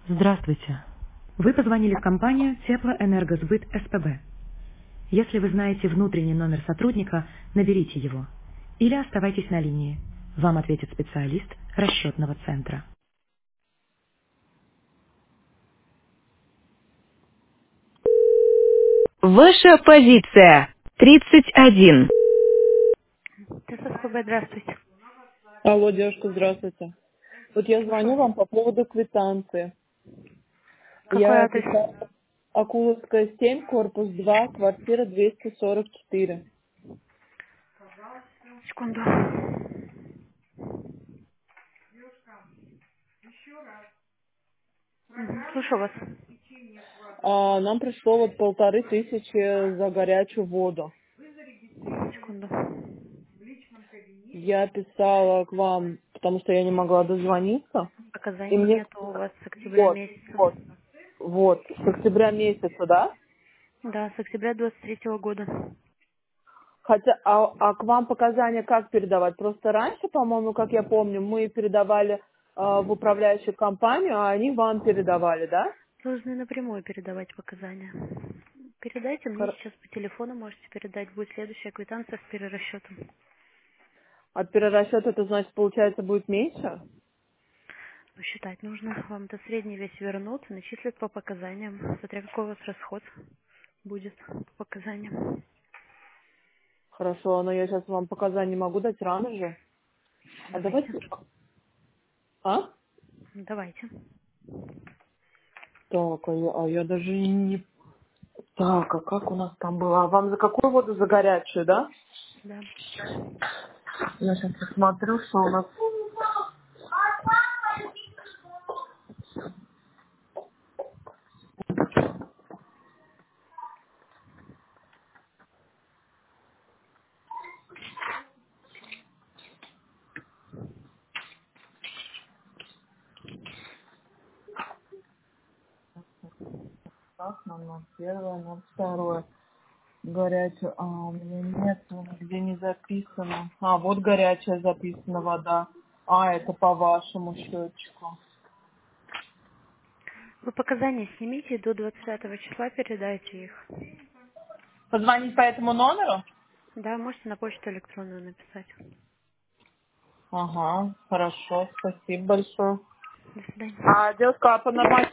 Здравствуйте. Вы позвонили в компанию Теплоэнергосбыт СПБ. Если вы знаете внутренний номер сотрудника, наберите его. Или оставайтесь на линии. Вам ответит специалист расчетного центра. Ваша позиция 31. ТССПБ, здравствуйте. Алло, девушка, здравствуйте. Вот я Слушаю звоню вас. вам по поводу квитанции. Какой Я адрес? писала Акуловская 7, корпус 2, квартира 244. Секунду. Слушаю вас. Нам пришло вот 1500 за горячую воду. Секунду. Я писала к вам, потому что я не могла дозвониться. И Показаний мне нету у вас с октября вот, месяца. вот, вот, с октября месяца, да? Да, с октября 23 года. Хотя, к вам показания как передавать? Просто раньше, по-моему, как я помню, мы передавали в управляющую компанию, а они вам передавали, да? Должны напрямую передавать показания. Передайте мне Хор- сейчас по телефону, можете передать. Будет следующая квитанция с перерасчетом. А перерасчет это значит, получается, будет меньше? Но считать нужно. Вам это средний вес вернут, начислят по показаниям, смотря какой у вас расход будет по показаниям. Хорошо, но я сейчас вам показания не могу дать рано же. А Давайте. давайте... А? Давайте. Так, а я даже не... Так, а как у нас там было? А вам за какую воду? За горячую, да? Да. Я сейчас посмотрю, что у нас... Так, 001, 02. Горячая, у меня нет, где не записано. А, вот горячая записана вода. А, это по вашему счетчику. Вы показания снимите, до 25 числа передайте их. Позвонить по этому номеру? Да, можете на почту электронную написать. Ага, хорошо, спасибо большое. До свидания. А, девушка, а по нормальному